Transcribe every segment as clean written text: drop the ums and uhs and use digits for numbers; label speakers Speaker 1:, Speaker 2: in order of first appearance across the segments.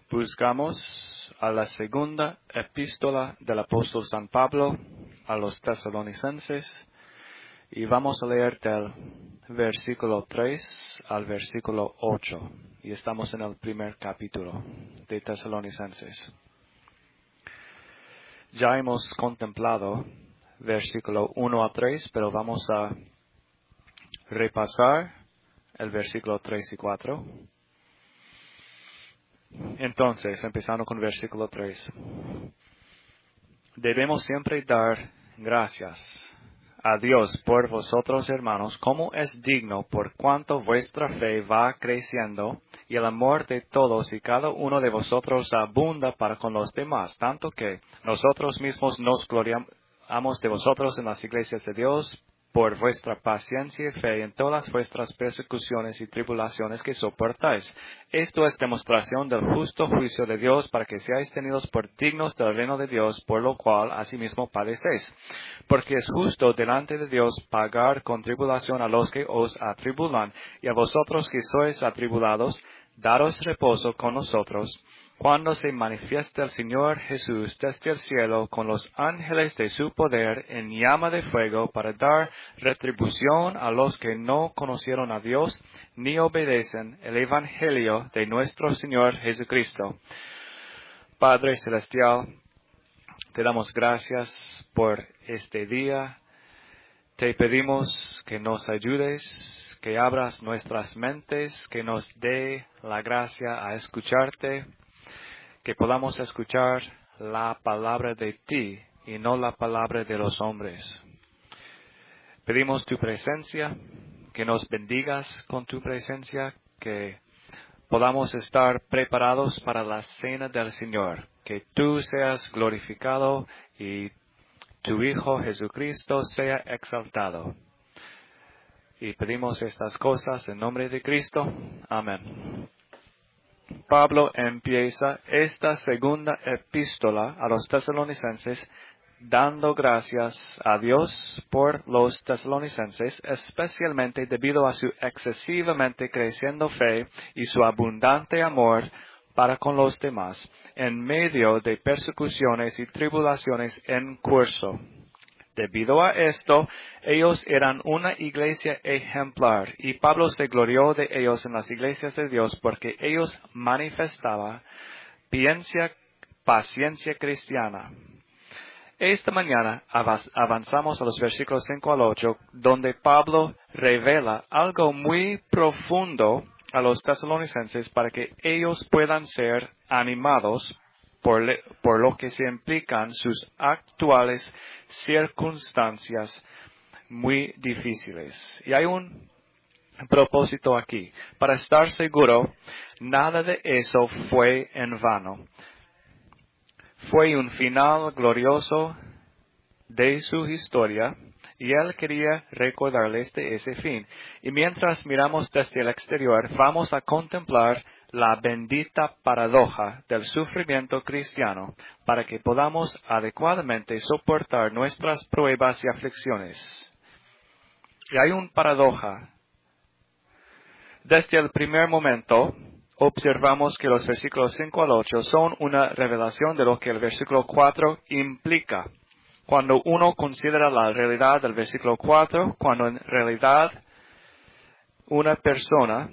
Speaker 1: Buscamos a la segunda epístola del apóstol San Pablo a los tesalonicenses y vamos a leer del versículo 3 al versículo 8 y estamos en el primer capítulo de Tesalonicenses. Ya hemos contemplado versículo 1 a 3, pero vamos a repasar el versículo 3 y 4. Entonces, empezando con versículo 3. Debemos siempre dar gracias a Dios por vosotros, hermanos, como es digno, por cuanto vuestra fe va creciendo y el amor de todos y cada uno de vosotros abunda para con los demás, tanto que nosotros mismos nos gloriamos de vosotros en las iglesias de Dios por vuestra paciencia y fe en todas vuestras persecuciones y tribulaciones que soportáis. Esto es demostración del justo juicio de Dios para que seáis tenidos por dignos del reino de Dios, por lo cual asimismo padecéis. Porque es justo delante de Dios pagar con tribulación a los que os atribulan, y a vosotros que sois atribulados, daros reposo con nosotros, cuando se manifieste el Señor Jesús desde el cielo con los ángeles de su poder en llama de fuego para dar retribución a los que no conocieron a Dios ni obedecen el Evangelio de nuestro Señor Jesucristo. Padre Celestial, te damos gracias por este día. Te pedimos que nos ayudes, que abras nuestras mentes, que nos dé la gracia a escucharte, que podamos escuchar la palabra de ti y no la palabra de los hombres. Pedimos tu presencia, que nos bendigas con tu presencia, que podamos estar preparados para la cena del Señor, que tú seas glorificado y tu Hijo Jesucristo sea exaltado. Y pedimos estas cosas en nombre de Cristo. Amén. Pablo empieza esta segunda epístola a los tesalonicenses dando gracias a Dios por los tesalonicenses, especialmente debido a su excesivamente creciendo fe y su abundante amor para con los demás, en medio de persecuciones y tribulaciones en curso. Debido a esto, ellos eran una iglesia ejemplar y Pablo se glorió de ellos en las iglesias de Dios porque ellos manifestaban paciencia cristiana. Esta mañana avanzamos a los versículos 5 al 8, donde Pablo revela algo muy profundo a los tesalonicenses para que ellos puedan ser animados por lo que se implican sus actuales circunstancias muy difíciles. Y hay un propósito aquí. Para estar seguro, nada de eso fue en vano. Fue un final glorioso de su historia y él quería recordarles de ese fin. Y mientras miramos desde el exterior, vamos a contemplar la bendita paradoja del sufrimiento cristiano para que podamos adecuadamente soportar nuestras pruebas y aflicciones. Y hay una paradoja. Desde el primer momento, observamos que los versículos 5 al 8 son una revelación de lo que el versículo 4 implica. Cuando uno considera la realidad del versículo 4, cuando en realidad una persona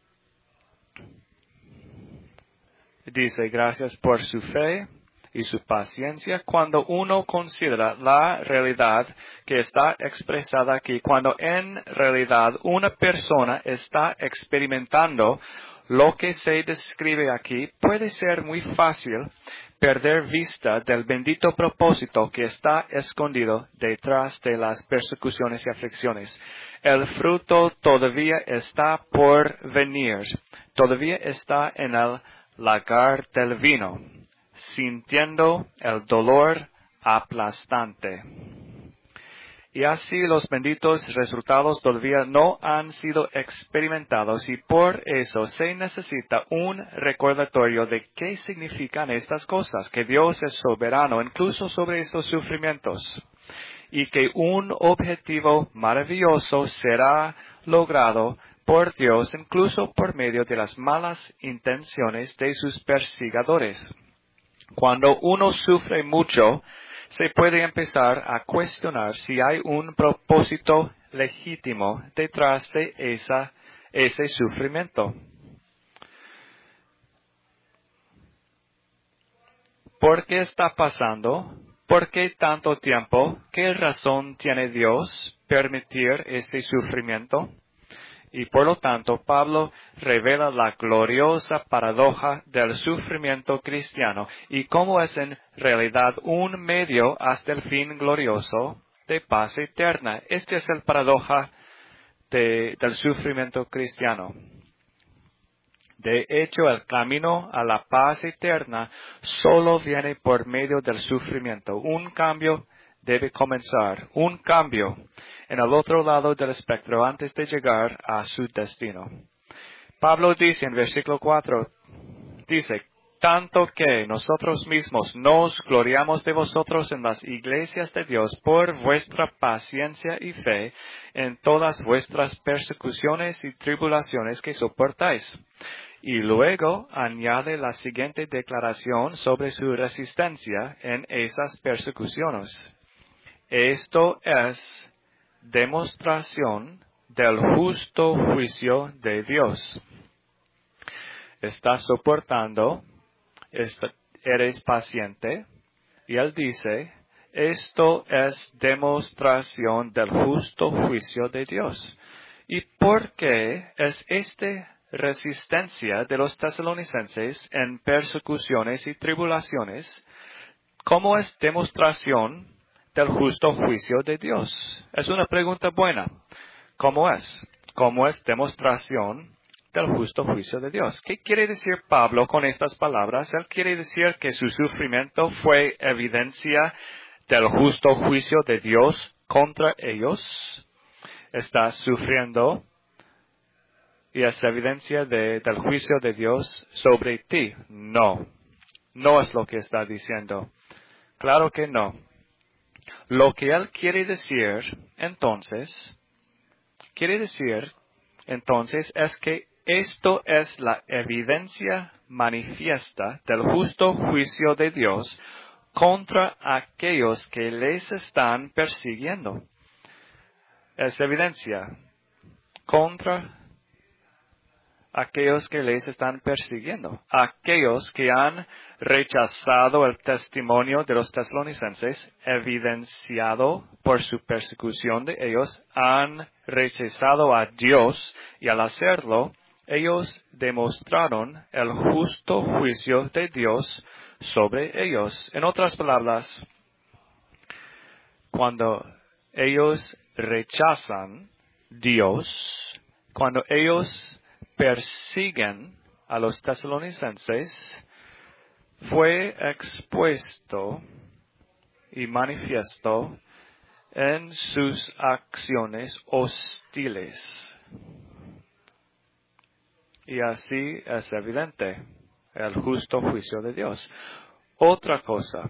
Speaker 1: dice gracias por su fe y su paciencia, cuando uno considera la realidad que está expresada aquí, cuando en realidad una persona está experimentando lo que se describe aquí, puede ser muy fácil perder vista del bendito propósito que está escondido detrás de las persecuciones y aflicciones. El fruto todavía está por venir, todavía está en el lagar del vino, sintiendo el dolor aplastante. Y así los benditos resultados todavía no han sido experimentados y por eso se necesita un recordatorio de qué significan estas cosas, que Dios es soberano incluso sobre estos sufrimientos y que un objetivo maravilloso será logrado por Dios, incluso por medio de las malas intenciones de sus perseguidores. Cuando uno sufre mucho, se puede empezar a cuestionar si hay un propósito legítimo detrás de ese sufrimiento. ¿Por qué está pasando? ¿Por qué tanto tiempo? ¿Qué razón tiene Dios permitir este sufrimiento? Y por lo tanto, Pablo revela la gloriosa paradoja del sufrimiento cristiano y cómo es en realidad un medio hasta el fin glorioso de paz eterna. Esta es la paradoja del sufrimiento cristiano. De hecho, el camino a la paz eterna solo viene por medio del sufrimiento. Un cambio debe comenzar, un cambio en el otro lado del espectro antes de llegar a su destino. Pablo dice en versículo 4, dice, tanto que nosotros mismos nos gloriamos de vosotros en las iglesias de Dios por vuestra paciencia y fe en todas vuestras persecuciones y tribulaciones que soportáis. Y luego añade la siguiente declaración sobre su resistencia en esas persecuciones. Esto es demostración del justo juicio de Dios. Estás soportando, eres paciente, y él dice, esto es demostración del justo juicio de Dios. ¿Y por qué es resistencia de los tesalonicenses en persecuciones y tribulaciones? ¿Cómo es demostración del justo juicio de Dios? Es una pregunta buena. ¿Cómo es? ¿Cómo es demostración del justo juicio de Dios? ¿Qué quiere decir Pablo con estas palabras? Él quiere decir que su sufrimiento fue evidencia del justo juicio de Dios contra ellos. Estás sufriendo y es evidencia del juicio de Dios sobre ti. No, no es lo que está diciendo. Claro que no. Lo que él quiere decir entonces es que esto es la evidencia manifiesta del justo juicio de Dios contra aquellos que les están persiguiendo. Es evidencia contra aquellos que les están persiguiendo, aquellos que han rechazado el testimonio de los tesalonicenses, evidenciado por su persecución de ellos, han rechazado a Dios y al hacerlo, ellos demostraron el justo juicio de Dios sobre ellos. En otras palabras, cuando ellos rechazan Dios, cuando ellos persiguen a los tesalonicenses, fue expuesto y manifiesto en sus acciones hostiles. Y así es evidente el justo juicio de Dios. Otra cosa,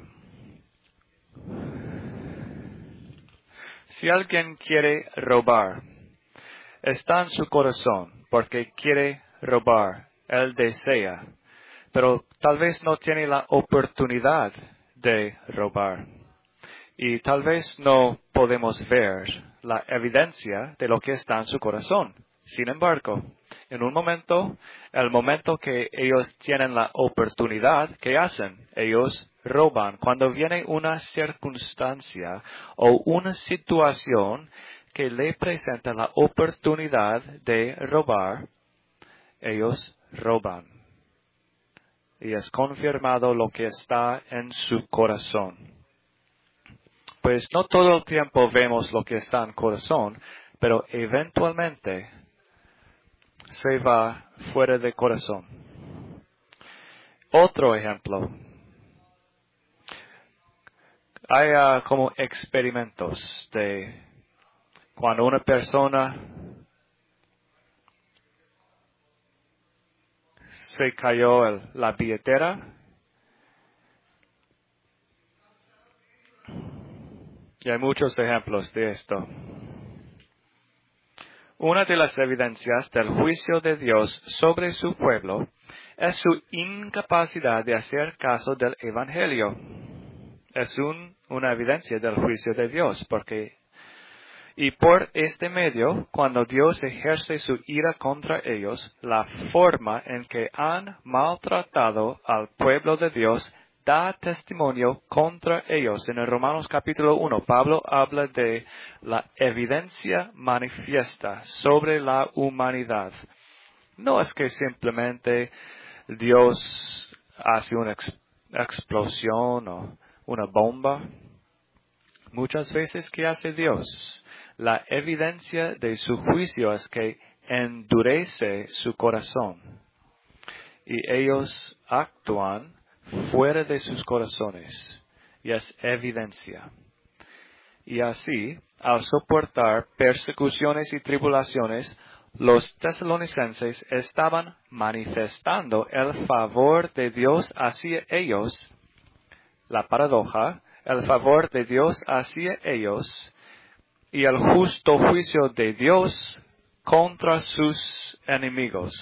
Speaker 1: si alguien quiere robar, está en su corazón porque quiere robar, él desea, pero tal vez no tiene la oportunidad de robar. Y tal vez no podemos ver la evidencia de lo que está en su corazón. Sin embargo, en un momento, el momento que ellos tienen la oportunidad, ¿qué hacen? Ellos roban. Cuando viene una circunstancia o una situación que le presenta la oportunidad de robar, ellos roban. Y es confirmado lo que está en su corazón. Pues no todo el tiempo vemos lo que está en el corazón, pero eventualmente se va fuera de corazón. Otro ejemplo. Hay como experimentos de cuando una persona se cayó la billetera y hay muchos ejemplos de esto. Una de las evidencias del juicio de Dios sobre su pueblo es su incapacidad de hacer caso del Evangelio. Es una evidencia del juicio de Dios, y por este medio, cuando Dios ejerce su ira contra ellos, la forma en que han maltratado al pueblo de Dios da testimonio contra ellos. En el Romanos capítulo 1, Pablo habla de la evidencia manifiesta sobre la humanidad. No es que simplemente Dios hace una explosión o una bomba. Muchas veces, ¿qué hace Dios? La evidencia de su juicio es que endurece su corazón y ellos actúan fuera de sus corazones y es evidencia. Y así, al soportar persecuciones y tribulaciones, los tesalonicenses estaban manifestando el favor de Dios hacia ellos, la paradoja, el favor de Dios hacia ellos, y el justo juicio de Dios contra sus enemigos.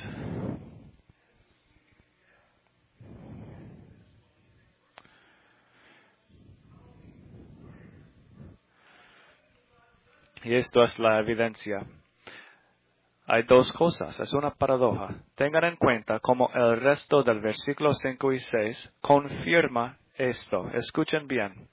Speaker 1: Y esto es la evidencia. Hay dos cosas, es una paradoja. Tengan en cuenta cómo el resto del versículo 5 y 6 confirma esto. Escuchen bien.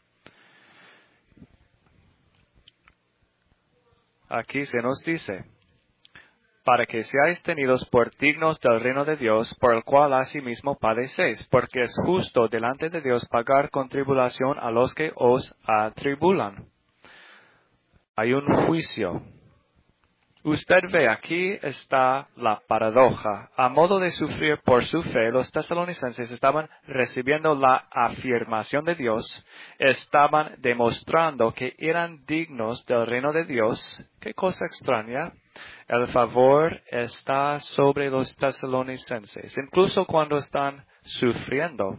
Speaker 1: Aquí se nos dice, para que seáis tenidos por dignos del reino de Dios, por el cual asimismo padecéis, porque es justo delante de Dios pagar con tribulación a los que os atribulan. Hay un juicio. Usted ve, aquí está la paradoja. A modo de sufrir por su fe, los tesalonicenses estaban recibiendo la afirmación de Dios, estaban demostrando que eran dignos del reino de Dios. ¿Qué cosa extraña? El favor está sobre los tesalonicenses, incluso cuando están sufriendo.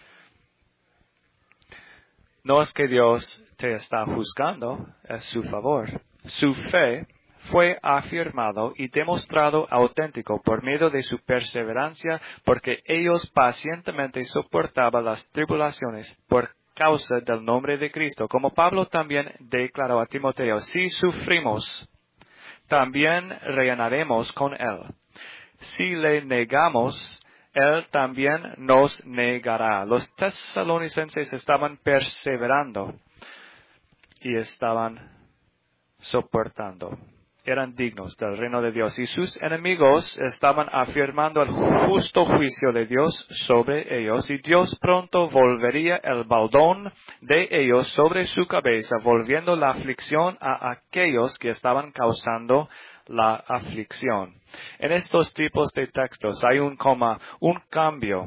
Speaker 1: No es que Dios te está juzgando, es su favor. Su fe fue afirmado y demostrado auténtico por medio de su perseverancia, porque ellos pacientemente soportaban las tribulaciones por causa del nombre de Cristo. Como Pablo también declaró a Timoteo, si sufrimos, también reinaremos con él. Si le negamos, él también nos negará. Los tesalonicenses estaban perseverando y estaban soportando. Eran dignos del reino de Dios y sus enemigos estaban afirmando el justo juicio de Dios sobre ellos y Dios pronto volvería el baldón de ellos sobre su cabeza, volviendo la aflicción a aquellos que estaban causando la aflicción. En estos tipos de textos hay un cambio.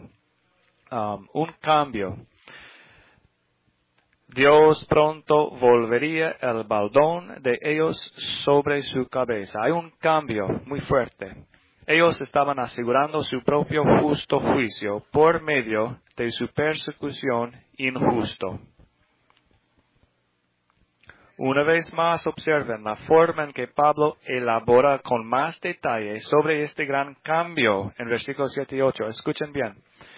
Speaker 1: Dios pronto volvería el baldón de ellos sobre su cabeza. Hay un cambio muy fuerte. Ellos estaban asegurando su propio justo juicio por medio de su persecución injusto. Una vez más observen la forma en que Pablo elabora con más detalle sobre este gran cambio en versículos 7 y 8. Escuchen bien.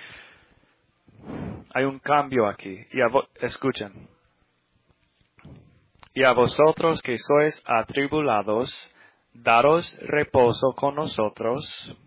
Speaker 1: Hay un cambio aquí. Escuchen. Y a vosotros que sois atribulados, daros reposo con nosotros,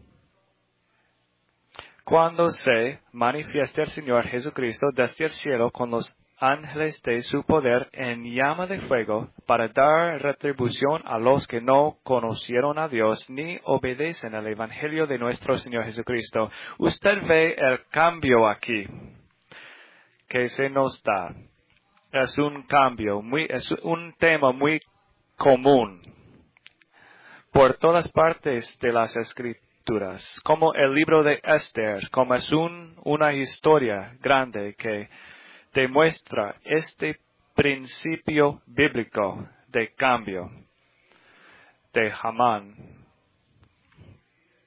Speaker 1: cuando se manifieste el Señor Jesucristo desde el cielo con los ángeles de su poder en llama de fuego, para dar retribución a los que no conocieron a Dios ni obedecen al Evangelio de nuestro Señor Jesucristo. Usted ve el cambio aquí que se nos da. Es un cambio, es un tema muy común por todas partes de las Escrituras, como el libro de Esther, como es una historia grande que demuestra este principio bíblico de cambio de Hamán.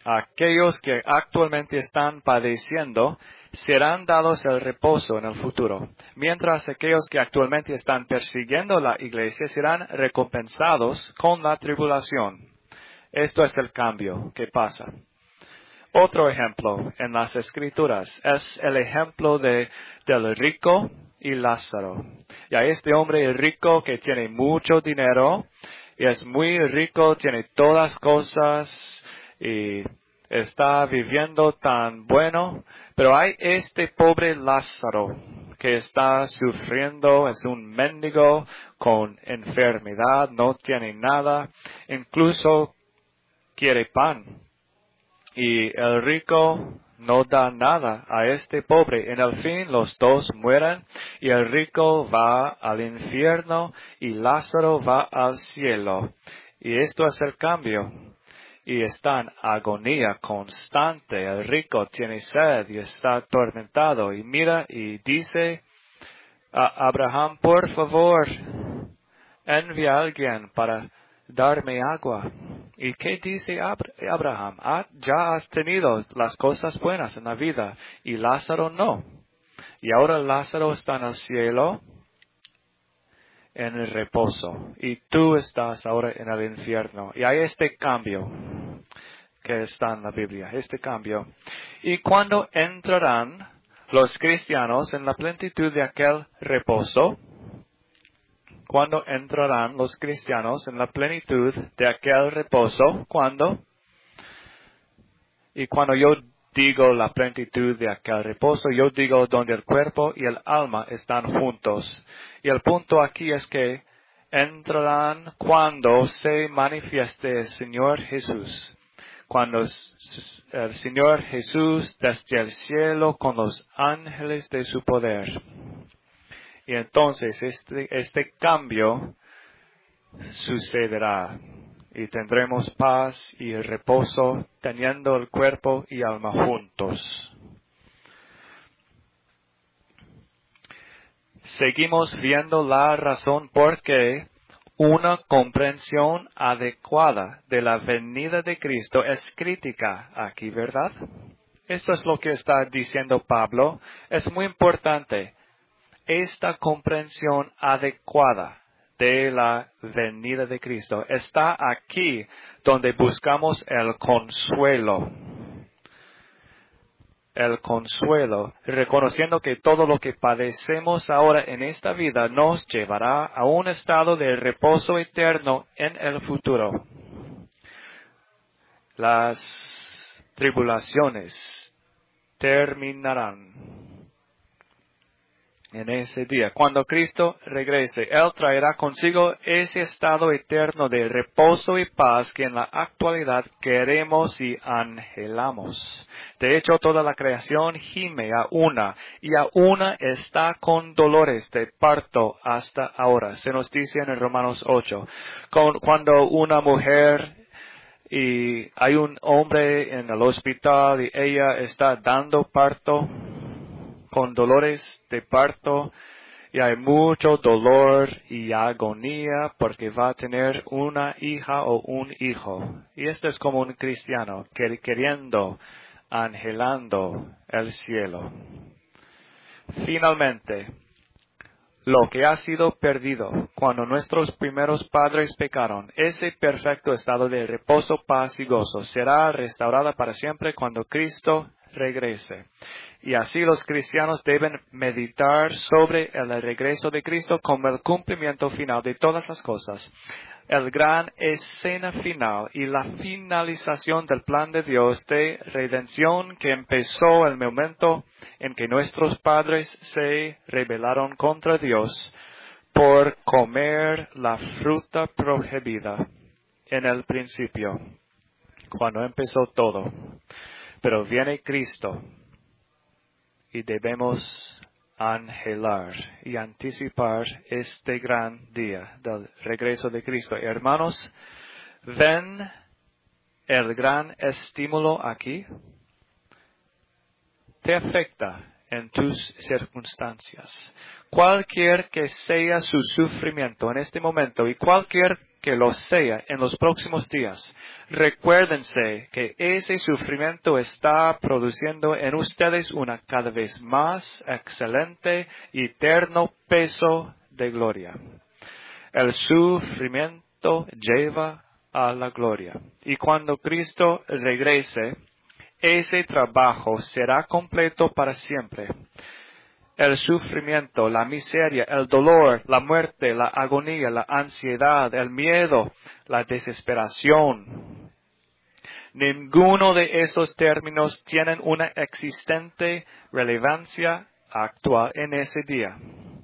Speaker 1: Aquellos que actualmente están padeciendo serán dados el reposo en el futuro, mientras aquellos que actualmente están persiguiendo la iglesia serán recompensados con la tribulación. Esto es el cambio que pasa. Otro ejemplo en las Escrituras es el ejemplo del rico y Lázaro. Ya este hombre rico que tiene mucho dinero, y es muy rico, tiene todas cosas y está viviendo tan bueno, pero hay este pobre Lázaro que está sufriendo, es un mendigo con enfermedad, no tiene nada, incluso quiere pan. Y el rico no da nada a este pobre. En el fin los dos mueren y el rico va al infierno y Lázaro va al cielo. Y esto es el cambio. Y está en agonía constante. El rico tiene sed y está atormentado. Y mira y dice a Abraham, por favor, envía a alguien para darme agua. ¿Y qué dice Abraham? Ya has tenido las cosas buenas en la vida y Lázaro no. Y ahora Lázaro está en el cielo, en el reposo, y tú estás ahora en el infierno. Y hay este cambio que está en la Biblia, este cambio. ¿Y cuándo entrarán los cristianos en la plenitud de aquel reposo? ¿Cuándo entrarán los cristianos en la plenitud de aquel reposo? ¿Cuándo? Y cuando yo digo la plenitud de aquel reposo, yo digo donde el cuerpo y el alma están juntos. Y el punto aquí es que entrarán cuando se manifieste el Señor Jesús. Cuando el Señor Jesús desde el cielo con los ángeles de su poder. Y entonces este cambio sucederá y tendremos paz y reposo teniendo el cuerpo y alma juntos. Seguimos viendo la razón por qué una comprensión adecuada de la venida de Cristo es crítica aquí, ¿verdad? Esto es lo que está diciendo Pablo. Es muy importante. Esta comprensión adecuada de la venida de Cristo está aquí donde buscamos el consuelo. El consuelo, reconociendo que todo lo que padecemos ahora en esta vida nos llevará a un estado de reposo eterno en el futuro. Las tribulaciones terminarán en ese día. Cuando Cristo regrese, Él traerá consigo ese estado eterno de reposo y paz que en la actualidad queremos y anhelamos. De hecho, toda la creación gime a una y a una está con dolores de parto hasta ahora. Se nos dice en el Romanos 8. Cuando una mujer y hay un hombre en el hospital y ella está dando parto, con dolores de parto y hay mucho dolor y agonía porque va a tener una hija o un hijo. Y esto es como un cristiano queriendo, anhelando el cielo. Finalmente, lo que ha sido perdido cuando nuestros primeros padres pecaron, ese perfecto estado de reposo, paz y gozo será restaurada para siempre cuando Cristo regrese. Y así los cristianos deben meditar sobre el regreso de Cristo como el cumplimiento final de todas las cosas, el gran escena final y la finalización del plan de Dios de redención que empezó el momento en que nuestros padres se rebelaron contra Dios por comer la fruta prohibida en el principio, cuando empezó todo. Pero viene Cristo y debemos anhelar y anticipar este gran día del regreso de Cristo. Hermanos, ¿ven el gran estímulo aquí? Te afecta en tus circunstancias. Cualquier que sea su sufrimiento en este momento y cualquier que lo sea en los próximos días. Recuérdense que ese sufrimiento está produciendo en ustedes una cada vez más excelente y eterno peso de gloria. El sufrimiento lleva a la gloria. Y cuando Cristo regrese, ese trabajo será completo para siempre. El sufrimiento, la miseria, el dolor, la muerte, la agonía, la ansiedad, el miedo, la desesperación. Ninguno de esos términos tienen una existente relevancia actual en ese día.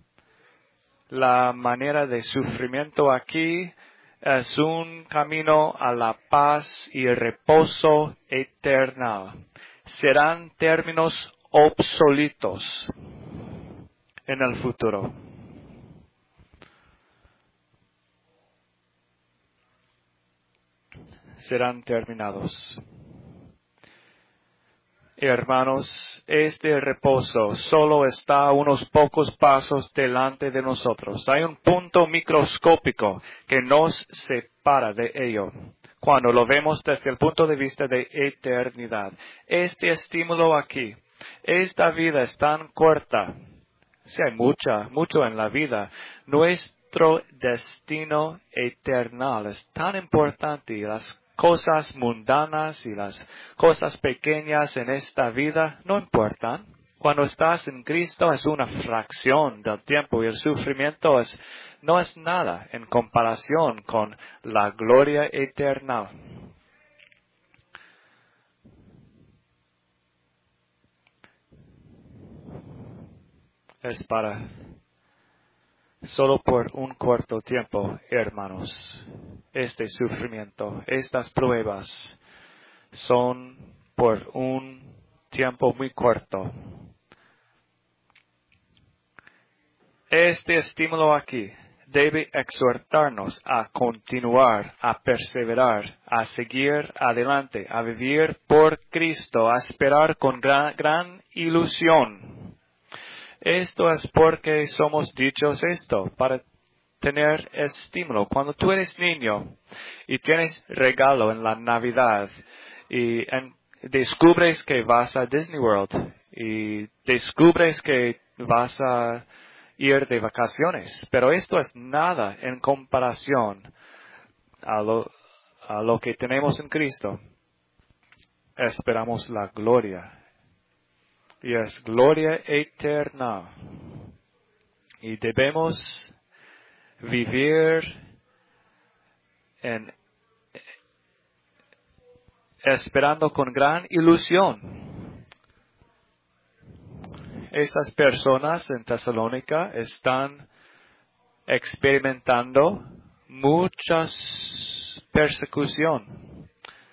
Speaker 1: La manera de sufrimiento aquí es un camino a la paz y el reposo eterno. Serán términos obsoletos en el futuro. Serán terminados. Hermanos, este reposo solo está a unos pocos pasos delante de nosotros. Hay un punto microscópico que nos separa de ello. Cuando lo vemos desde el punto de vista de eternidad. Este estímulo aquí, esta vida es tan corta. Sí, hay mucho en la vida. Nuestro destino eterno es tan importante y las cosas mundanas y las cosas pequeñas en esta vida no importan. Cuando estás en Cristo es una fracción del tiempo y el sufrimiento no es nada en comparación con la gloria eterna. Es para solo por un corto tiempo, hermanos. Este sufrimiento, estas pruebas son por un tiempo muy corto. Este estímulo aquí debe exhortarnos a continuar, a perseverar, a seguir adelante, a vivir por Cristo, a esperar con gran ilusión. Esto es porque somos dichos esto, para tener estímulo. Cuando tú eres niño y tienes regalo en la Navidad y descubres que vas a Disney World y descubres que vas a ir de vacaciones, pero esto es nada en comparación a lo que tenemos en Cristo. Esperamos la gloria. Y es gloria eterna. Y debemos vivir esperando con gran ilusión. Estas personas en Tesalónica están experimentando mucha persecución.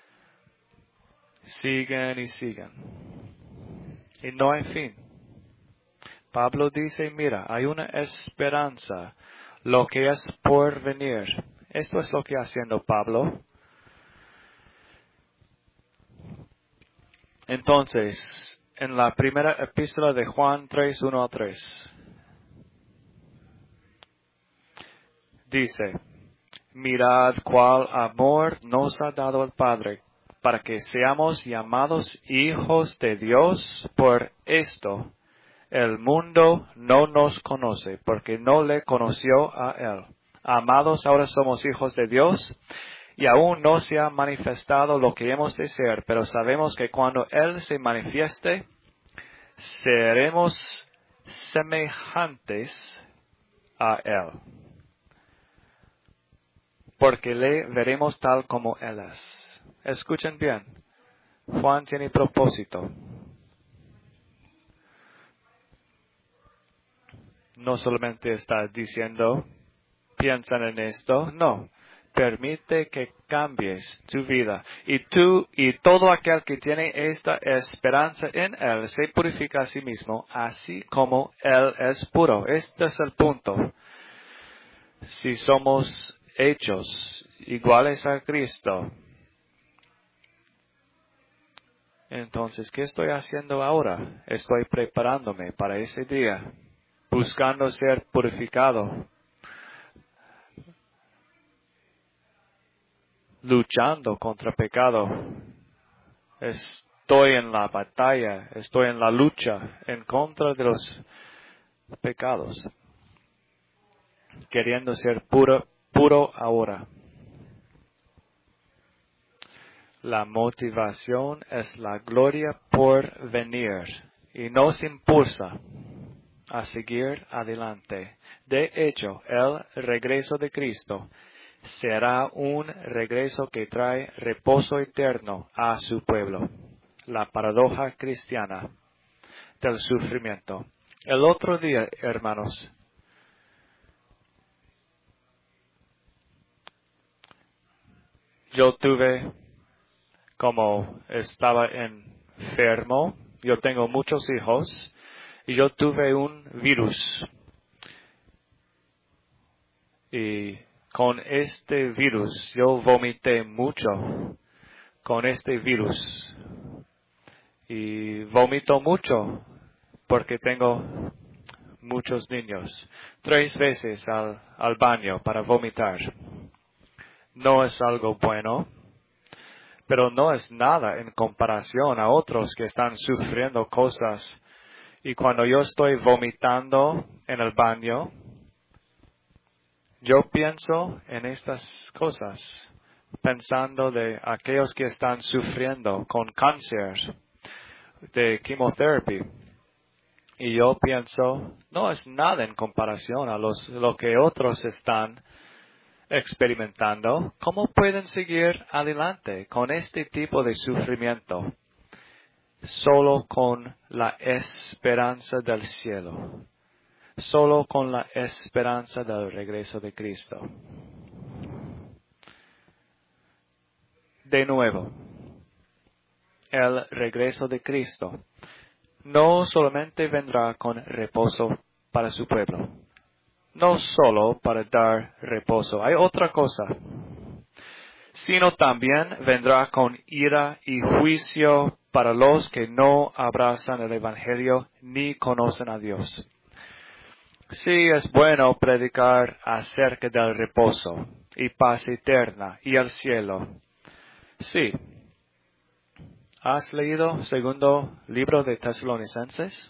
Speaker 1: Siguen y siguen. Y no hay fin. Pablo dice, mira, hay una esperanza, lo que es por venir. Esto es lo que está haciendo Pablo. Entonces, en la primera epístola de Juan 3, 1 a 3, dice, mirad cuál amor nos ha dado el Padre, para que seamos llamados hijos de Dios. Por esto, el mundo no nos conoce, porque no le conoció a Él. Amados, ahora somos hijos de Dios, y aún no se ha manifestado lo que hemos de ser, pero sabemos que cuando Él se manifieste, seremos semejantes a Él, porque le veremos tal como Él es. Escuchen bien, Juan tiene propósito. No solamente está diciendo, piensan en esto, no. Permite que cambies tu vida. Y tú y todo aquel que tiene esta esperanza en Él se purifica a sí mismo, así como Él es puro. Este es el punto. Si somos hechos iguales a Cristo, entonces, ¿qué estoy haciendo ahora? Estoy preparándome para ese día, buscando ser purificado. luchando contra pecado. Estoy en la batalla, estoy en la lucha en contra de los pecados, queriendo ser puro ahora. La motivación es la gloria por venir y nos impulsa a seguir adelante. De hecho, el regreso de Cristo será un regreso que trae reposo eterno a su pueblo. La paradoja cristiana del sufrimiento. El otro día, hermanos, yo como estaba enfermo, yo tengo muchos hijos, y yo tuve un virus. Y con este virus, yo vomité mucho con este virus. Y vomito mucho porque tengo muchos niños. 3 veces al baño para vomitar. No es algo bueno, pero no es nada en comparación a otros que están sufriendo cosas. Y cuando yo estoy vomitando en el baño, yo pienso en estas cosas, pensando de aquellos que están sufriendo con cáncer, de quimioterapia. Y yo pienso, no es nada en comparación a lo que otros están experimentando. ¿Cómo pueden seguir adelante con este tipo de sufrimiento? Solo con la esperanza del cielo. Solo con la esperanza del regreso de Cristo. De nuevo, el regreso de Cristo no solamente vendrá con reposo para su pueblo, no solo para dar reposo, hay otra cosa, sino también vendrá con ira y juicio para los que no abrazan el Evangelio ni conocen a Dios. Sí, es bueno predicar acerca del reposo y paz eterna y el cielo. Sí. ¿Has leído segundo libro de Tesalonicenses?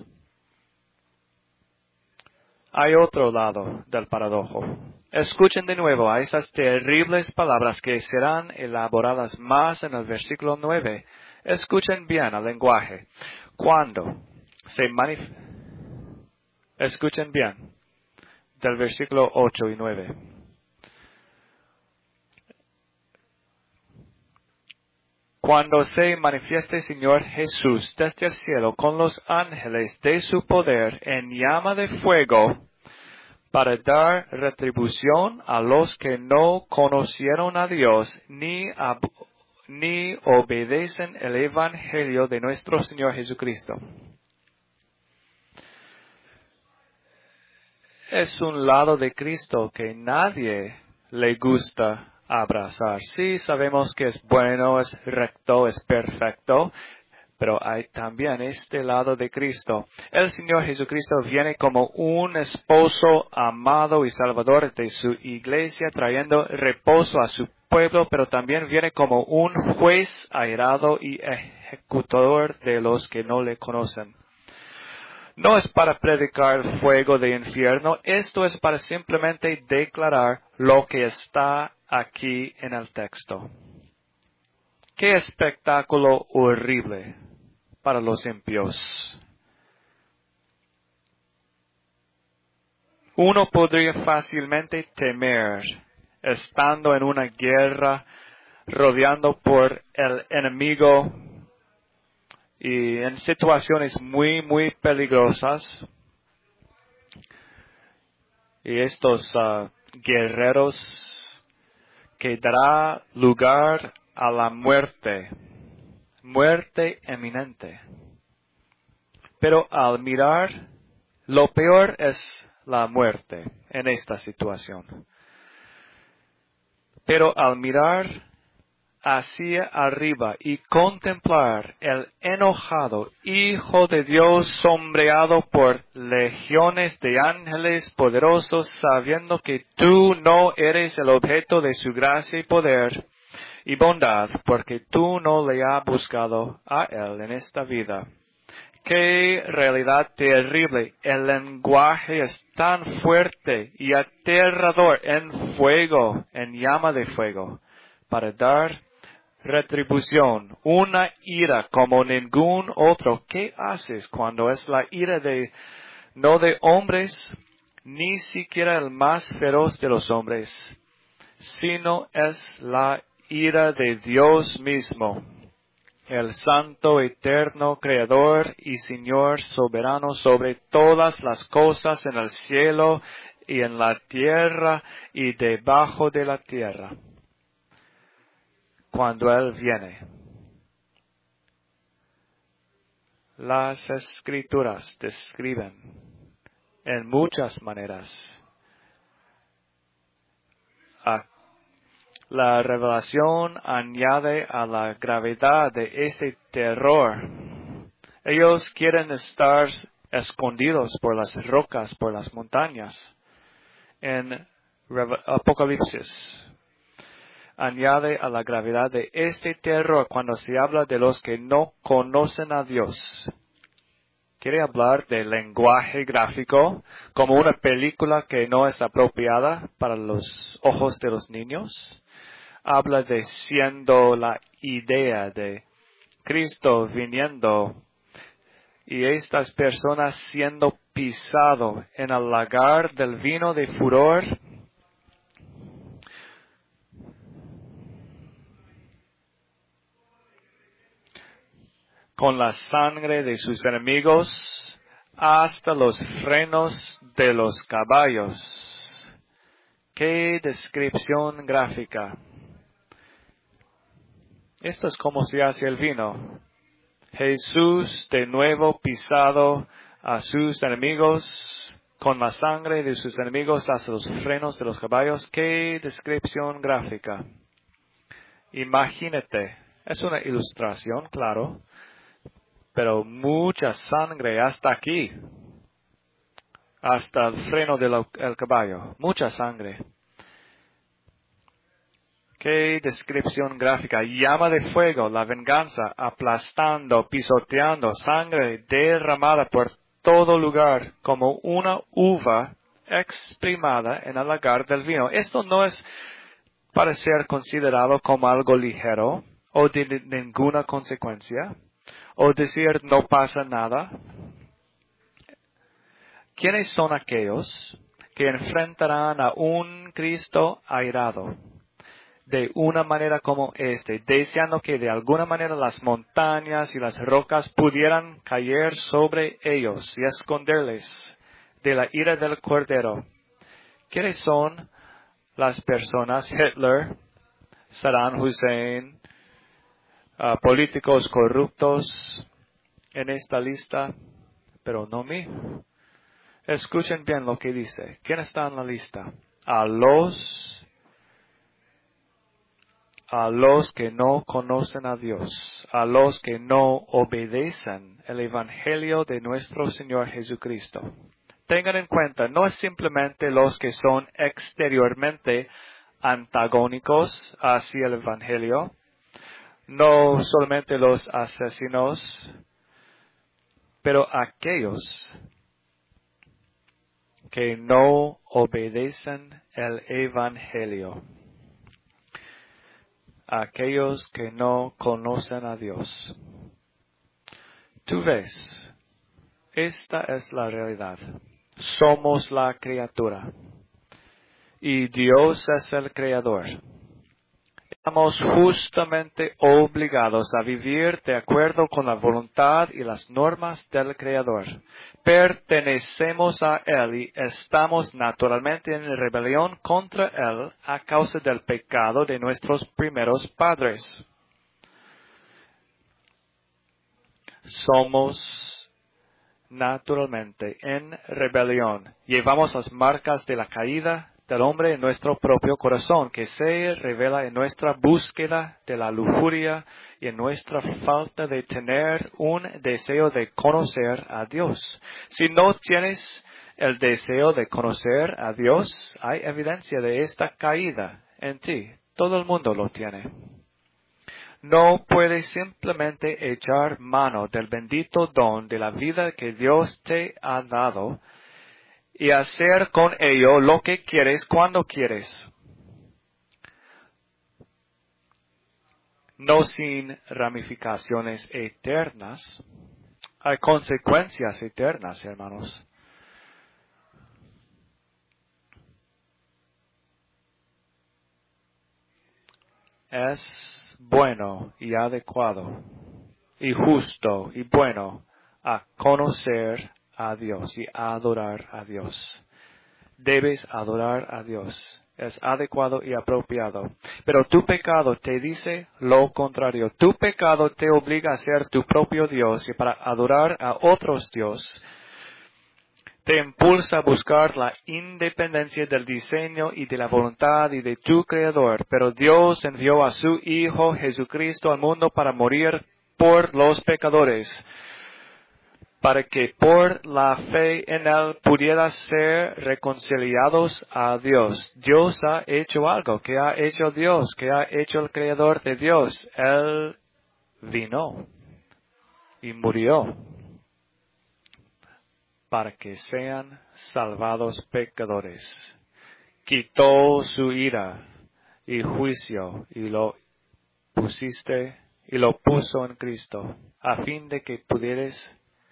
Speaker 1: Hay otro lado del paradojo. Escuchen de nuevo a esas terribles palabras que serán elaboradas más en el versículo 9. Escuchen bien el lenguaje. Cuando se Escuchen bien, del versículo 8 y 9. Cuando se manifieste Señor Jesús desde el cielo con los ángeles de su poder en llama de fuego para dar retribución a los que no conocieron a Dios ni obedecen el Evangelio de nuestro Señor Jesucristo. Es un lado de Cristo que nadie le gusta abrazar. Sí, sabemos que es bueno, es recto, es perfecto, pero hay también este lado de Cristo. El Señor Jesucristo viene como un esposo amado y salvador de su iglesia, trayendo reposo a su pueblo, pero también viene como un juez airado y ejecutor de los que no le conocen. No es para predicar fuego de infierno, esto es para simplemente declarar lo que está aquí en el texto. ¡Qué espectáculo horrible para los impíos! Uno podría fácilmente temer, estando en una guerra, rodeando por el enemigo, y en situaciones muy, muy peligrosas. Y estos guerreros que dará lugar a la muerte eminente. Pero al mirar, lo peor es la muerte en esta situación. Pero al mirar hacia arriba y contemplar el enojado Hijo de Dios sombreado por legiones de ángeles poderosos, sabiendo que tú no eres el objeto de su gracia y poder, y bondad, porque tú no le has buscado a él en esta vida. ¡Qué realidad terrible! El lenguaje es tan fuerte y aterrador en fuego, en llama de fuego, para dar retribución, una ira como ningún otro. ¿Qué haces cuando es la ira no de hombres, ni siquiera el más feroz de los hombres, sino es la ira de Dios mismo, el Santo, eterno, Creador y Señor soberano sobre todas las cosas en el cielo y en la tierra y debajo de la tierra? Cuando Él viene, las Escrituras describen en muchas maneras la revelación añade a la gravedad de este terror. Ellos quieren estar escondidos por las rocas, por las montañas. En Apocalipsis añade a la gravedad de este terror cuando se habla de los que no conocen a Dios. Quiere hablar de lenguaje gráfico como una película que no es apropiada para los ojos de los niños. Habla de siendo la idea de Cristo viniendo y estas personas siendo pisado en el lagar del vino de furor. Con la sangre de sus enemigos hasta los frenos de los caballos. ¡Qué descripción gráfica! Esto es como se hace el vino. Jesús de nuevo pisado a sus enemigos con la sangre de sus enemigos hasta los frenos de los caballos. ¡Qué descripción gráfica! Imagínate, es una ilustración, claro, pero mucha sangre hasta aquí, hasta el freno del caballo, mucha sangre. ¡Qué descripción gráfica! Llama de fuego, la venganza, aplastando, pisoteando, sangre derramada por todo lugar, como una uva exprimada en el lagar del vino. Esto no es para ser considerado como algo ligero o de ninguna consecuencia, o decir no pasa nada. ¿Quiénes son aquellos que enfrentarán a un Cristo airado de una manera como deseando que de alguna manera las montañas y las rocas pudieran caer sobre ellos y esconderles de la ira del Cordero? ¿Quiénes son las personas? Hitler, Saddam Hussein, políticos corruptos en esta lista, pero no mí. Escuchen bien lo que dice. ¿Quién está en la lista? A los que no conocen a Dios, a los que no obedecen el Evangelio de nuestro Señor Jesucristo. Tengan en cuenta, no es simplemente los que son exteriormente antagónicos hacia el Evangelio, no solamente los asesinos, pero aquellos que no obedecen el Evangelio. Aquellos que no conocen a Dios. Tú ves, esta es la realidad. Somos la criatura. Y Dios es el creador. Estamos justamente obligados a vivir de acuerdo con la voluntad y las normas del Creador. Pertenecemos a Él y estamos naturalmente en rebelión contra Él a causa del pecado de nuestros primeros padres. Somos naturalmente en rebelión. Llevamos las marcas de la caída del hombre en nuestro propio corazón, que se revela en nuestra búsqueda de la lujuria y en nuestra falta de tener un deseo de conocer a Dios. Si no tienes el deseo de conocer a Dios, hay evidencia de esta caída en ti. Todo el mundo lo tiene. no puedes simplemente echar mano del bendito don de la vida que Dios te ha dado y hacer con ello lo que quieres cuando quieres. No sin ramificaciones eternas. Hay consecuencias eternas, hermanos. Es bueno y adecuado y justo y bueno a conocer a Dios y a adorar a Dios. Debes adorar a Dios. Es adecuado y apropiado. Pero tu pecado te dice lo contrario. Tu pecado te obliga a ser tu propio Dios y para adorar a otros dioses te impulsa a buscar la independencia del diseño y de la voluntad y de tu Creador. Pero Dios envió a su Hijo Jesucristo al mundo para morir por los pecadores, para que por la fe en Él pudieran ser reconciliados a Dios. Dios ha hecho algo, que ha hecho Dios, que ha hecho el Creador de Dios. Él vino y murió para que sean salvados pecadores. Quitó su ira y juicio y lo puso en Cristo, a fin de que pudieras.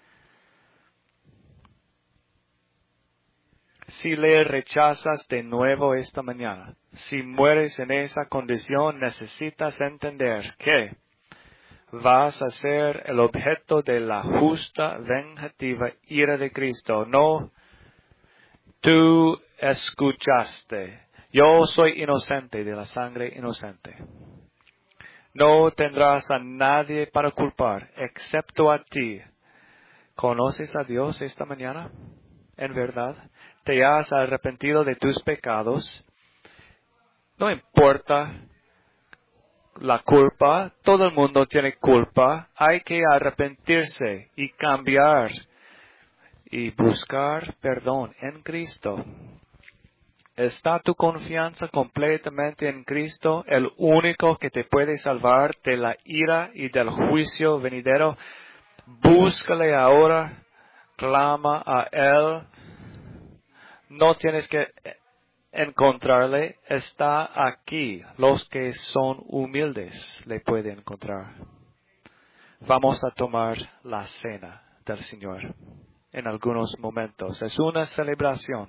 Speaker 1: Si le rechazas de nuevo esta mañana, si mueres en esa condición, necesitas entender que vas a ser el objeto de la justa, vengativa ira de Cristo. No, tú escuchaste. Yo soy inocente de la sangre inocente. No tendrás a nadie para culpar, excepto a ti. ¿Conoces a Dios esta mañana? En verdad, te has arrepentido de tus pecados. No importa la culpa, todo el mundo tiene culpa. Hay que arrepentirse y cambiar y buscar perdón en Cristo. ¿Está tu confianza completamente en Cristo, el único que te puede salvar de la ira y del juicio venidero? Búscale ahora, clama a Él. No tienes que encontrarle, está aquí. Los que son humildes le pueden encontrar. Vamos a tomar la cena del Señor en algunos momentos. Es una celebración.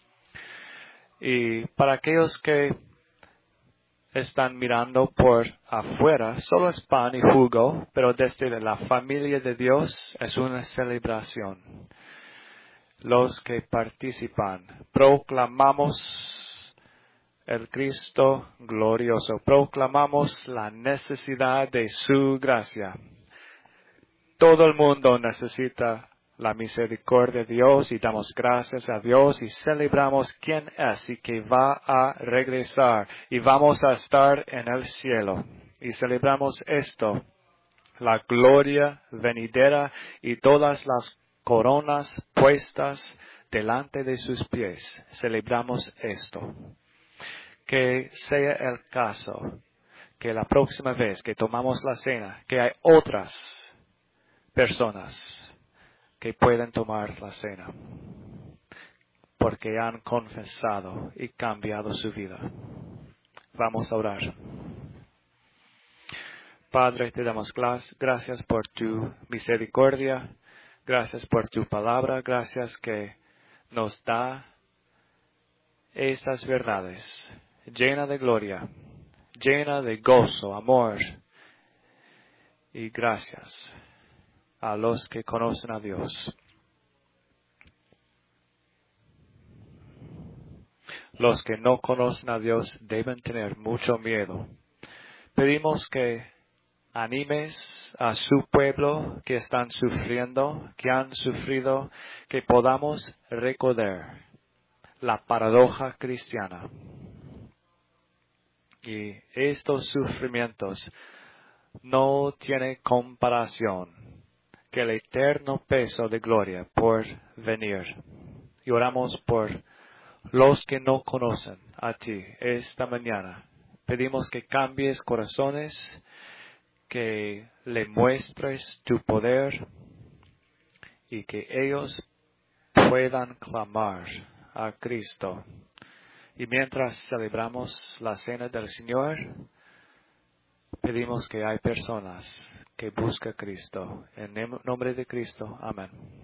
Speaker 1: Y para aquellos que están mirando por afuera, solo es pan y jugo, pero desde la familia de Dios es una celebración. Los que participan, proclamamos el Cristo glorioso, proclamamos la necesidad de su gracia. Todo el mundo necesita la misericordia de Dios y damos gracias a Dios y celebramos quién es y que va a regresar y vamos a estar en el cielo. Y celebramos esto, la gloria venidera y todas las coronas puestas delante de sus pies. Celebramos esto. Que sea el caso que la próxima vez que tomamos la cena, que hay otras personas que pueden tomar la cena porque han confesado y cambiado su vida. Vamos a orar. Padre, te damos gracias por tu misericordia, gracias por tu palabra, gracias que nos da estas verdades, llena de gloria, llena de gozo, amor y gracias a los que conocen a Dios. Los que no conocen a Dios deben tener mucho miedo. Pedimos que animes a su pueblo que están sufriendo, que han sufrido, que podamos recordar la paradoja cristiana. Y estos sufrimientos no tienen comparación que el eterno peso de gloria por venir. Y oramos por los que no conocen a ti esta mañana. Pedimos que cambies corazones, que le muestres tu poder y que ellos puedan clamar a Cristo. Y mientras celebramos la cena del Señor, pedimos que hay personas que buscan a Cristo. En nombre de Cristo, amén.